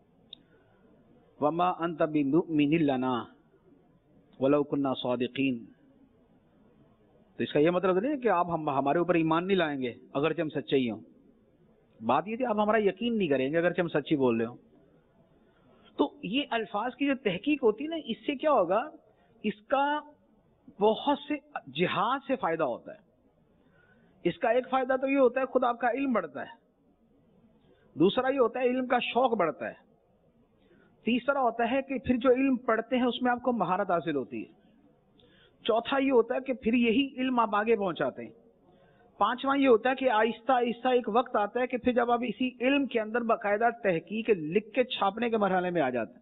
وما انت بمؤمن لنا ولو كنا صادقین، تو اس کا یہ مطلب نہیں ہے کہ آپ ہمارے اوپر ایمان نہیں لائیں گے اگرچہ ہم سچے ہی ہوں۔ بات یہ تھی آپ ہمارا یقین نہیں کریں گے اگرچہ ہم سچی بول رہے ہوں۔ تو یہ الفاظ کی جو تحقیق ہوتی ہے نا، اس سے کیا ہوگا، اس کا بہت سے جہاد سے فائدہ ہوتا ہے۔ اس کا ایک فائدہ تو یہ ہوتا ہے خود آپ کا علم بڑھتا ہے، دوسرا یہ ہوتا ہے علم کا شوق بڑھتا ہے، تیسرا ہوتا ہے کہ پھر جو علم پڑھتے ہیں اس میں آپ کو مہارت حاصل ہوتی ہے، چوتھا یہ ہوتا ہے کہ پھر یہی علم آپ آگے پہنچاتے ہیں، پانچواں یہ ہوتا ہے کہ آہستہ آہستہ ایک وقت آتا ہے کہ پھر جب آپ اسی علم کے اندر باقاعدہ تحقیق لکھ کے چھاپنے کے مرحلے میں آ جاتے ہیں۔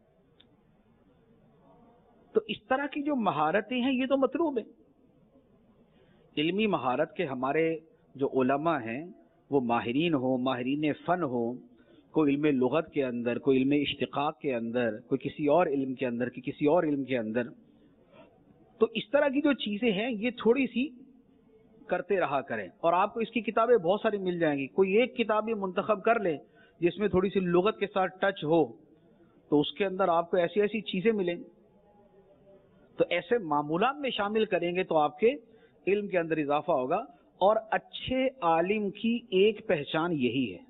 تو اس طرح کی جو مہارتیں ہیں یہ تو مطلوب ہے۔ علمی مہارت کے ہمارے جو علماء ہیں وہ ماہرین ہوں، ماہرین فن ہوں، کوئی علم لغت کے اندر، کوئی علم اشتقاق کے اندر، کوئی کسی اور علم کے اندر، کہ کسی اور علم کے اندر، تو اس طرح کی جو چیزیں ہیں یہ تھوڑی سی کرتے رہا کریں، اور آپ کو اس کی کتابیں بہت ساری مل جائیں گی۔ کوئی ایک کتاب بھی منتخب کر لیں جس میں تھوڑی سی لغت کے ساتھ ٹچ ہو، تو اس کے اندر آپ کو ایسی ایسی چیزیں ملیں، تو ایسے معمولات میں شامل کریں گے تو آپ کے علم کے اندر اضافہ ہوگا۔ اور اچھے عالم کی ایک پہچان یہی ہے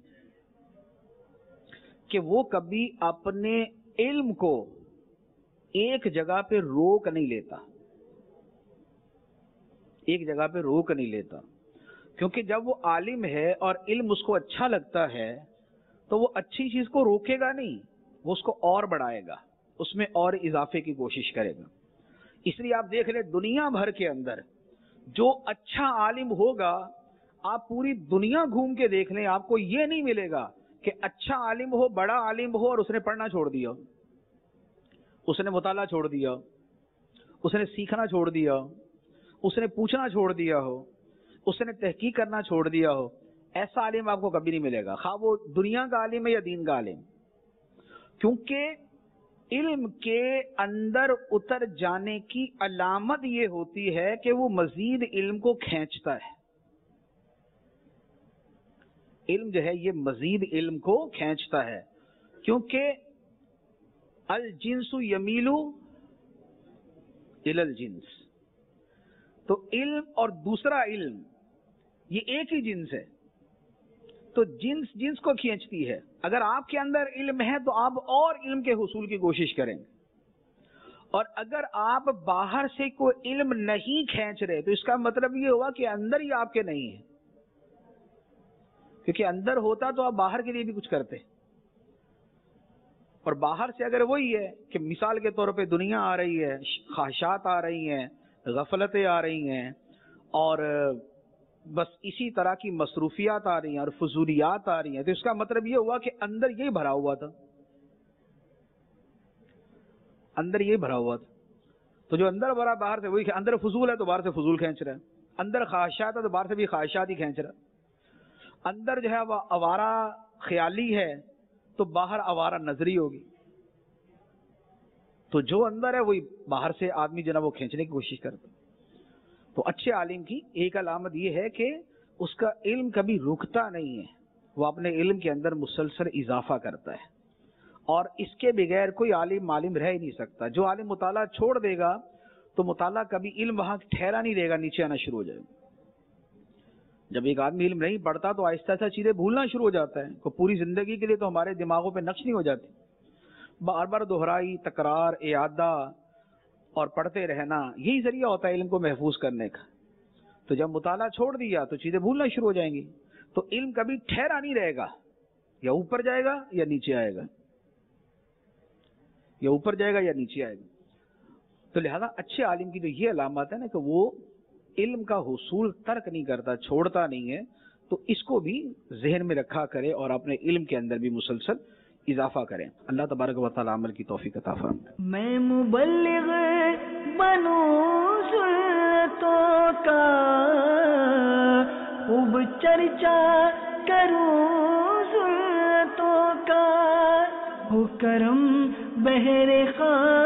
کہ وہ کبھی اپنے علم کو ایک جگہ پہ روک نہیں لیتا، ایک جگہ پہ روک نہیں لیتا، کیونکہ جب وہ عالم ہے اور علم اس کو اچھا لگتا ہے تو وہ اچھی چیز کو روکے گا نہیں، وہ اس کو اور بڑھائے گا، اس میں اور اضافے کی کوشش کرے گا۔ اس لیے آپ دیکھ لیں دنیا بھر کے اندر جو اچھا عالم ہوگا، آپ پوری دنیا گھوم کے دیکھ لیں، آپ کو یہ نہیں ملے گا کہ اچھا عالم ہو، بڑا عالم ہو اور اس نے پڑھنا چھوڑ دیا، اس نے مطالعہ چھوڑ دیا، اس نے سیکھنا چھوڑ دیا، اس نے پوچھنا چھوڑ دیا ہو، اس نے تحقیق کرنا چھوڑ دیا ہو۔ ایسا عالم آپ کو کبھی نہیں ملے گا، خواہ وہ دنیا کا عالم ہے یا دین کا عالم، کیونکہ علم کے اندر اتر جانے کی علامت یہ ہوتی ہے کہ وہ مزید علم کو کھینچتا ہے۔ علم جو ہے یہ مزید علم کو کھینچتا ہے، کیونکہ الجنس یمیل الی الجنس، تو علم اور دوسرا علم یہ ایک ہی جنس ہے، تو جنس جنس کو کھینچتی ہے۔ اگر آپ کے اندر علم ہے تو آپ اور علم کے حصول کی کوشش کریں گے، اور اگر آپ باہر سے کوئی علم نہیں کھینچ رہے تو اس کا مطلب یہ ہوا کہ اندر ہی آپ کے نہیں ہے، کیونکہ اندر ہوتا تو آپ باہر کے لیے بھی کچھ کرتے، اور باہر سے اگر وہی ہے کہ مثال کے طور پہ دنیا آ رہی ہے، خواہشات آ رہی ہیں، غفلتیں آ رہی ہیں، اور بس اسی طرح کی مصروفیات آ رہی ہیں اور فضولیات آ رہی ہیں، تو اس کا مطلب یہ ہوا کہ اندر یہی بھرا ہوا تھا، اندر یہی بھرا ہوا تھا۔ تو جو اندر بھرا باہر سے وہی، اندر فضول ہے تو باہر سے فضول کھینچ رہا ہے، اندر خواہشات ہے تو باہر سے بھی خواہشات ہی کھینچ رہا ہے، اندر جو ہے وہ آوارہ خیالی ہے تو باہر آوارہ نظری ہوگی، تو جو اندر ہے وہی باہر سے آدمی جو ہے وہ کھینچنے کی کوشش کرتا ہے۔ تو اچھے عالم کی ایک علامت یہ ہے کہ اس کا علم کبھی رکتا نہیں ہے، وہ اپنے علم کے اندر مسلسل اضافہ کرتا ہے، اور اس کے بغیر کوئی عالم رہ ہی نہیں سکتا۔ جو عالم مطالعہ چھوڑ دے گا تو مطالعہ کبھی علم وہاں ٹھہرا نہیں رہے گا، نیچے آنا شروع ہو جائے گا۔ جب ایک آدمی علم نہیں پڑھتا تو آہستہ آہستہ چیزیں بھولنا شروع ہو جاتا ہے، تو پوری زندگی کے لیے تو ہمارے دماغوں پہ نقش نہیں ہو جاتی، بار بار دہرائی، تکرار، اعادہ اور پڑھتے رہنا یہی ذریعہ ہوتا ہے علم کو محفوظ کرنے کا۔ تو جب مطالعہ چھوڑ دیا تو چیزیں بھولنا شروع ہو جائیں گی، تو علم کبھی ٹھہرا نہیں رہے گا، یا اوپر جائے گا یا نیچے آئے گا، یا اوپر جائے گا یا نیچے آئے گا۔ تو لہذا اچھے عالم کی جو یہ علامات ہے نا کہ وہ علم کا حصول ترک نہیں کرتا، چھوڑتا نہیں ہے، تو اس کو بھی ذہن میں رکھا کرے اور اپنے علم کے اندر بھی مسلسل اضافہ کریں. اللہ تبارک و تعالی عمل کی توفیق عطا فرمائے. میں مبلغ بنوں سنتوں کا، خوب چرچا کروں سنتوں کا، ہو کرم بہر خاں